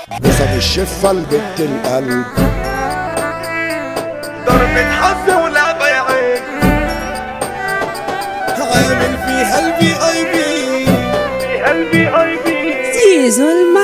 بسم الشفة البت القلب ضربة حظ ولعبة يا عين عامل فيها البي اي بي فيها البي اي بي زيزو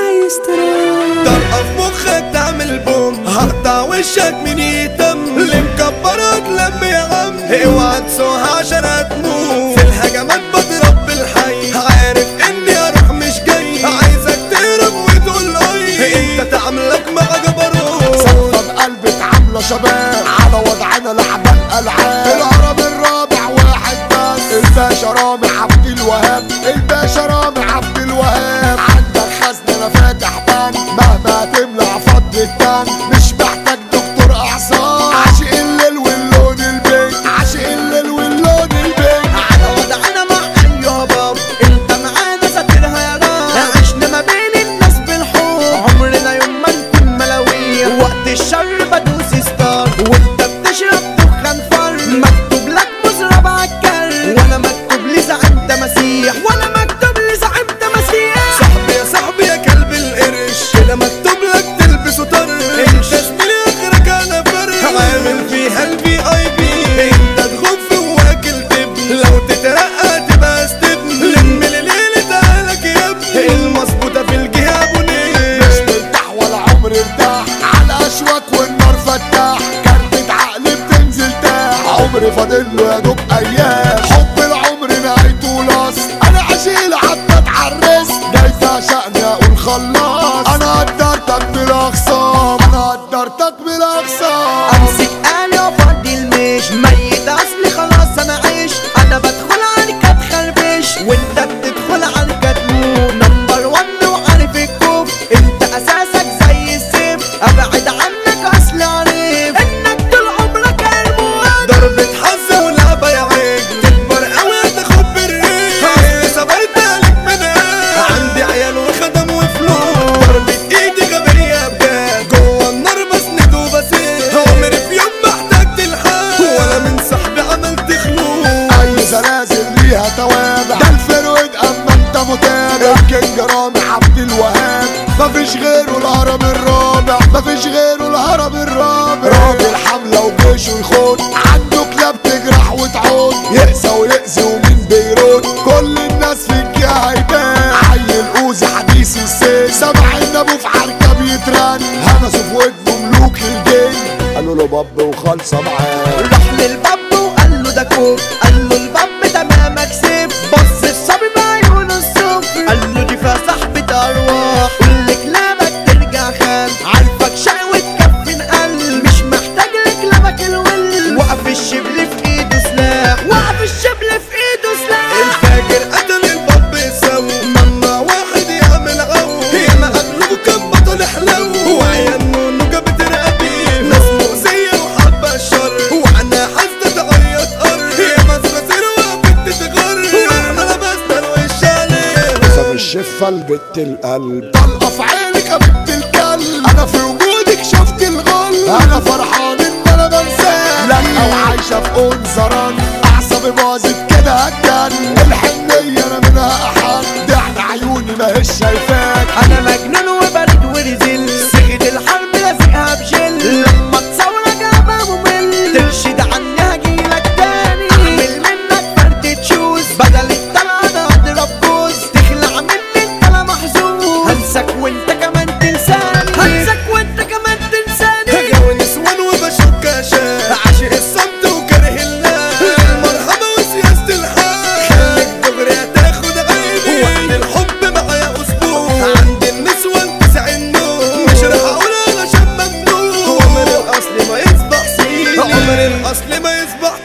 المايسترو طرقة في مخك تعمل بوم هقطع وشك من يتم اللي مكبرك لم يا عم اوعى تسوها عشان هتموت في الهجمات بضرب بالحي عارف اني اروح مش جاي عايزك تهرب وتقول اي انت تعملك مع جبروت صفة بقلبك عاملة شباب على وضعنا لعبة الألعاب الهرم الرابع واحد بس الباشا رامي عبد الوهاب الباشا رامي عبد الوهاب عندك خزنة انا فاتح بان مهما تملع فض التان مش محتاج دكتور اعصاب عاشق الليل واللون البيت عاشق الليل واللون البيت على وضعنا مع اليابا انت معانا ساترها يا رام عشنا ما بين الناس بالحب عمرنا يوم ما نكون ملاوية وقت الشر بدوس ستار وانت بتشرب دخان فر مكتوب لك مزرب عالكر وانا مكتوب لي زعيم تماسيح وانا مكتوب لي زعيم تماسيح صاحبي يا صاحبي يا كلب القرش كده مكتوب لك تلبسه طر انت زميلي اخرك انا فرق عامل فيها البي اي بي انت تغف واكل دب لو تترقى تبقى استبن لم الليل تعالك يا ابني المظبوطه في الجهه بنيه مش مرتاح ولا عمر ارتاح على اشواك والنار فتاح كارتة عقلي بتنزل تاح عمري فاضل له يا دوب ايام حب العمر نهايته لاص انا عشيل حتى اتعرس جاي تعشقني اقول خلاص انا قدرتك بالاخصام انا قدرتك بالاخصام امسك آلي وافضي المش ميت اصلي خلاص انا عيش انا بدخل عليك اتخربش وانت بتدخل عليك تموت نمبر 1 وعارف الكوف انت اساسك زي السيف ابعد عنك اصل عارف انك طول عمرك هرمون ضربة حظ ولعبة يا عجل تكبر قوي تاخد بالريح اصل صبرت عليك من ايه عندي عيال وخدم وفلوس ضربة ايدي غبية بجد جوه النار بسند وبسيح عمري في يوم ما احتجت الحق ولا من صاحبي عملت خلوق اي زلازل ليها توابع ده الفرويد اما انت متابع الكينج رامي عبد الوهاب مفيش غيره الهرم الرابع مفيش غيره الهرم الرابع راجل حملة وجيشه يخون عنده كلاب تجرح وتعود يقسى ويأذي ومين بيرود كل الناس في الجهة هيبان عيل اوزي حديث السيف سمع ان ابوه في حركة بيترن همسوا في ودنه ملوك الجن قالوا له باب وخالصة معاه راح للباب وقال له ده كوب قال له الباب تمامك سيف بص الصبي بعيونه الصفر قال له دي فيها صاحبة ارواح كل كلامك ترجع خان عارفك شقي وتكفن قلب مش محتاج لكلامك الول وقف الشبل في ايده سلاح وقف الشبل في ايده سلاح الفاجر قتل الباب يسوي مما واحد يعمل عو ياما قبله كان بطل حلو وعيال نونو جابت رقبيه ناس مؤذية وحابة الشر وانا حاسة تعيط قر يا مسرسير وقفت تتغر واحنا لبسنا الوش عليه بسم الشفة البت القلب طلقة في عينك يا بنت الكلب انا في وجودك شفت الغل انا فرحان ان انا بنساك لا وعايشة في انظران اعصابي باظت كده هتجن الحنية انا منها احن ضحك عيوني ماهيش شايفاك انا مجنون وبرد ورزل صيغة الحرب لازقها بجل لما تصورك ابقى ممل ترشد عني هجيلك تاني اعمل منك فردة شوز بدل الطلعة انا اضرب جوز تخلع مني انت لا محظوظ هنسك وانت كمان تنساني هنسك وانت كمان تنساني هجاوي نسوان وبشوف كاشات عاشق الصمت وكاره الله المرحبا وسياسة الحال خليك دغري هتاخد عيني وقت الحب معايا اسبوع عند النسوان تسع النوم مش راح اقول انا شاب ممنوع عمر الاصل ما يصبح سيني عمر الاصل ما يصبح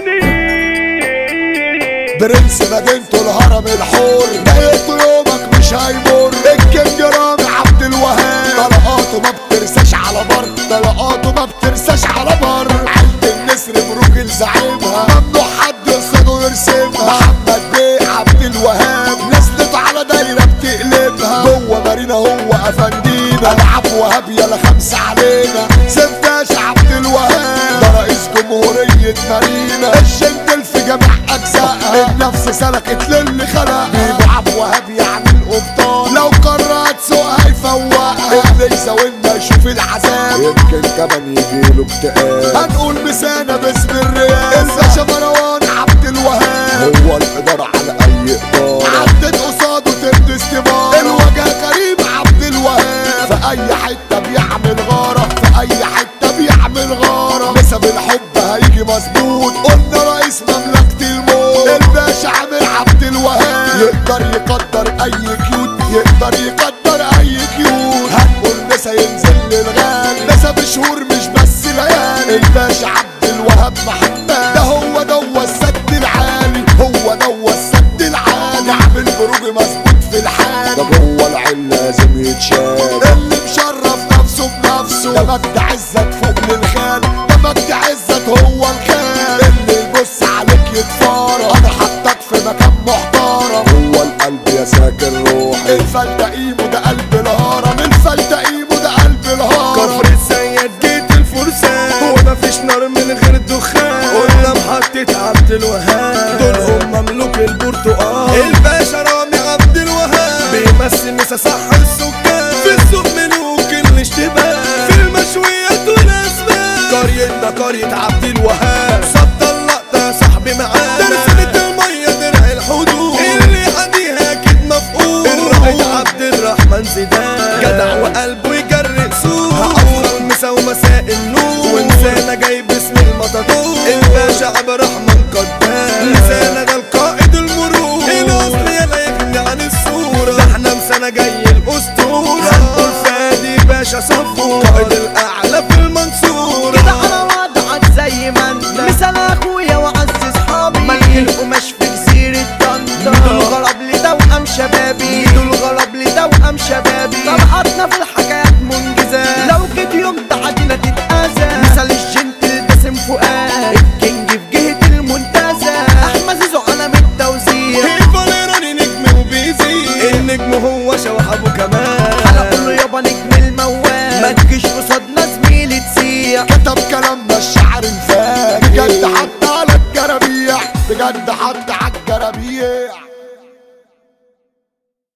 برنس مدينته الهرم الحور دقيقته يومك مش هيمر الكينج رامي عبد الوهاب طلقاته ما بترساش على بر طلقاته ما بترساش على بر عيلة النسر ملوك الزعيمها ممنوع حد يقصده يرسمها محمد بيه عبد الوهاب نزلته على دايرة بتقلبها جوه مارينا هو افندينا العب وهاب يلا خمسة علينا سفتاش عبد الوهاب ده رئيس جمهورية مارينا الجنتل في جميع اجزائها النفس سلكت للي خلقها بيبو عبد وهاب يعمل قبطان لو قررت سوقها يفوقها اللي يزاولنا يشوف العذاب يمكن كمان يجيله اكتئاب. هنقول مسانا باسم الرياض الباشا مروان عبد الوهاب، هو الإدارة على أي إدارة، عدت قصاده ترد استمارة، الوجه كريم عبد الوهاب، في أي حتة بيعمل غارة، في أي حتة بيعمل غارة، نسب الحب هيجي مظبوط، قلنا رئيس مملكة الموت الباشا عامر عبد الوهاب، يقدر يقدر أي كيوت، يقدر يقدر أي كيوت، هنقول نسا ينزل للغالي، نسا بشهور مش بس ليالي، الباشا عبد الوهاب محمد ده هو دوا السد العالي، هو دوا السد العالي، عامل بروج مظبوط في الحال، ده جوه العين لازم يتشال، اللي مشرف نفسه بنفسه، ده مجد عزت فوق للخال، ده مجد عزت هو الخال، اللي يبص عليك يتفارق، انا حطك في مكان محترم، هو القلب يا ساكن روحي، الفلتقيمو ده قلب الهرم، الفلتقيمو ده قلب الهرم، كفر السيد جيت الفرسان، هو مفيش نار من غير دخان، قلنا محطة عبد الوهاب، دول هم مملوك البرتقال، الباشا رامي عبد الوهاب، بيمثل مسا صح السكان، في السوق ملوك الاشتباه، في المشويات والاسماك، قريتنا قرية عبد الوهاب، صد اللقطة يا صاحبي معاه، درسنة المية درع الحدود، اللي حديها اكيد مفقود، الرائد عبد الرحمن زيدان، جدع وقلبه يجري سوق، هقفل المسا ومساء النور، وانسانة جاي باسم المطاطور، الباشا عبد الرحمن قدام، لسانة ده القائد المرور، الاصل يلا يغني عن الصورة، ده احنا مسانة جاي الاسطورة، هنقول فادي باشا صفور، قائد الاعلى في المنصورة، كده على وضعك زي ما انت، مثال اخويا وعز اصحابي، ملك القماش في جزيرة طنطا، دول غرب لتوأم شبابي، دول غرب لتوأم شبابي، طلعتنا في الحكايات منجزة، لو جيت يوم تعدينا تتأذى، مثال الجنتل باسم فؤاد، الكينج في جهة المنتزه، احمد زيزو علم التوزيع، هيفاليراني نجم وبيزيد، النجم هو شوح ابو كمال، على كله يابا نجم الموال، ما تجيش قصادنا زميلي تسيح، كتب كلامنا الشعر الفاك، بجد حتى على الجرابيع، بجد حتى على الجرابيع.